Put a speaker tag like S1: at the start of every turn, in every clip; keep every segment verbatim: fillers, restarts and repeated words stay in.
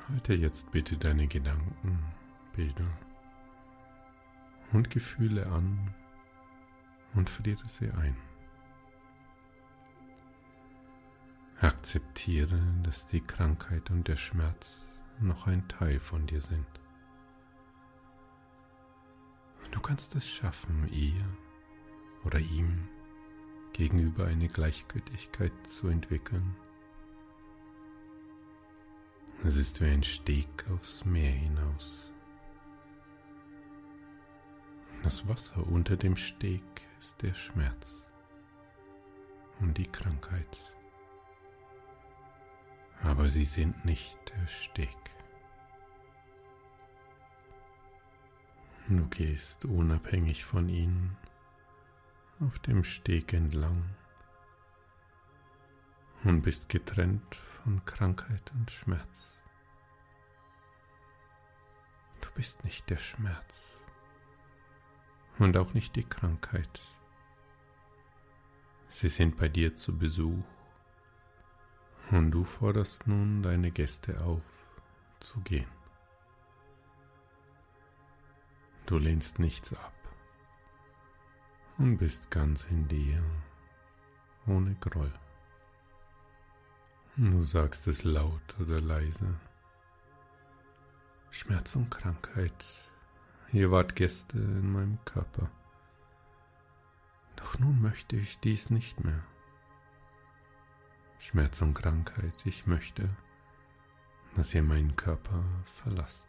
S1: Halte jetzt bitte deine Gedanken, Bilder und Gefühle an und friere sie ein. Akzeptiere, dass die Krankheit und der Schmerz noch ein Teil von dir sind. Du kannst es schaffen, ihr oder ihm gegenüber eine Gleichgültigkeit zu entwickeln. Es ist wie ein Steg aufs Meer hinaus. Das Wasser unter dem Steg ist der Schmerz und die Krankheit. Aber sie sind nicht der Steg. Du gehst unabhängig von ihnen auf dem Steg entlang und bist getrennt von Krankheit und Schmerz. Du bist nicht der Schmerz und auch nicht die Krankheit. Sie sind bei dir zu Besuch und du forderst nun deine Gäste auf, zu gehen. Du lehnst nichts ab und bist ganz in dir, ohne Groll. Du sagst es laut oder leise. Schmerz und Krankheit, ihr wart Gäste in meinem Körper. Doch nun möchte ich dies nicht mehr. Schmerz und Krankheit, ich möchte, dass ihr meinen Körper verlasst.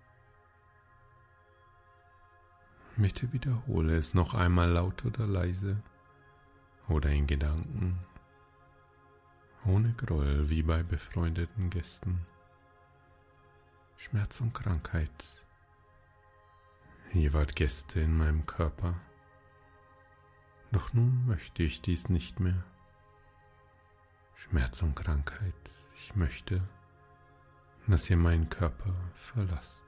S1: Bitte wiederhole es noch einmal laut oder leise oder in Gedanken, ohne Groll wie bei befreundeten Gästen. Schmerz und Krankheit, ihr wart Gäste in meinem Körper, doch nun möchte ich dies nicht mehr. Schmerz und Krankheit, ich möchte, dass ihr meinen Körper verlasst.